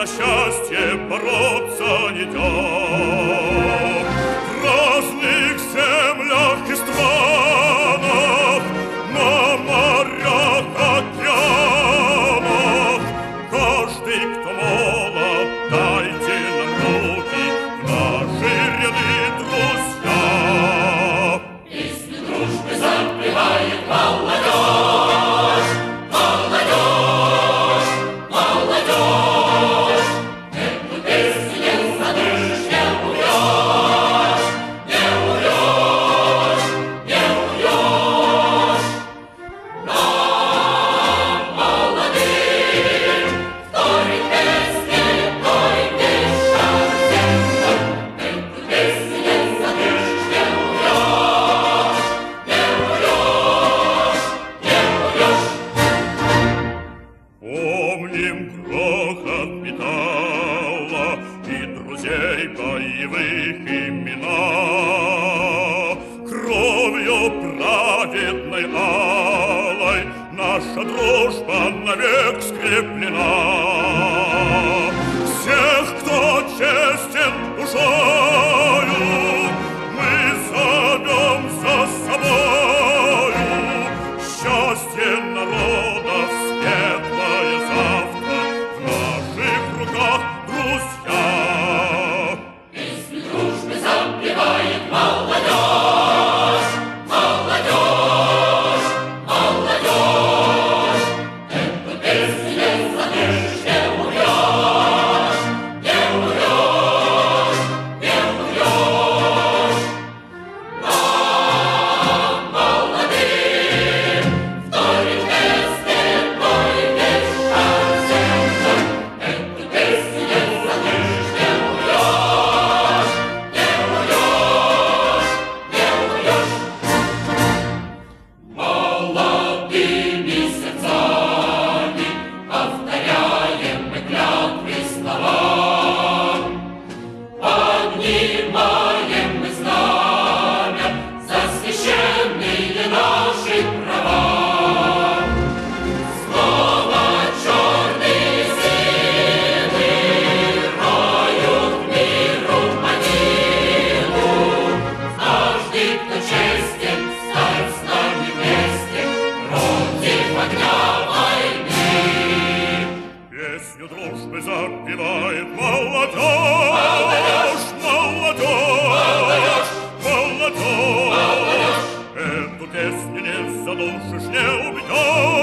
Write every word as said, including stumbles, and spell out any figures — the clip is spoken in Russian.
за счастье бороться идет. В разных землях и странах, на морях, океанах, каждый, кто молод, дайте нам руки в наши ряды, друзья. Песню дружбы запевает молодежь, молодежь, молодежь. Эту песню не задышишь, не умрешь, не умрешь, не умрешь. Нам, молодым, второй песне, той пеша сердца. Эту песню не задышишь, не умрешь, не умрешь, не умрешь. Помним грохот металла и друзей боевых имена. Кровью праведной алой наша дружба навек скреплена. Всех, кто честен душою, мы зовем за собою. Счастье народов, светлое завтра в наших руках, друзья. Песню дружбы запевает молодежь, молодежь, молодежь. Эту песню не задышишь, не умрешь, не умрешь, не умрешь. Нам, молодым, второй песне, той пеша сердца. Эту песню не задышишь, не умрешь, не умрешь, не умрешь. Молодыми сердцами повторяем мы клятвы слова. Поднимаем мы знамя за священные наши права. Снова черные силы роют миру могилу. Каждый, кто честен, стать с нами вместе против огня войны. Песню дружбы запевает молодежь, молодежь, молодежь. Эту песню не задушишь, не убьешь.